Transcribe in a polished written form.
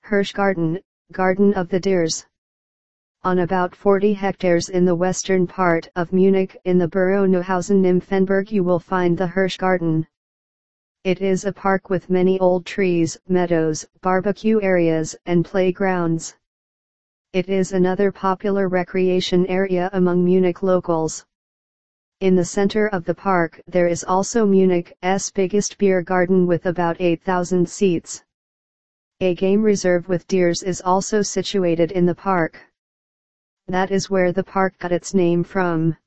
Hirschgarten, Garden of the Deers. On about 40 hectares in the western part of Munich in the borough Neuhausen-Nymphenburg you will find the Hirschgarten. It is a park with many old trees, meadows, barbecue areas, and playgrounds. It is another popular recreation area among Munich locals. In the center of the park there is also Munich's biggest beer garden with about 8,000 seats. A game reserve with deers is also situated in the park. That is where the park got its name from.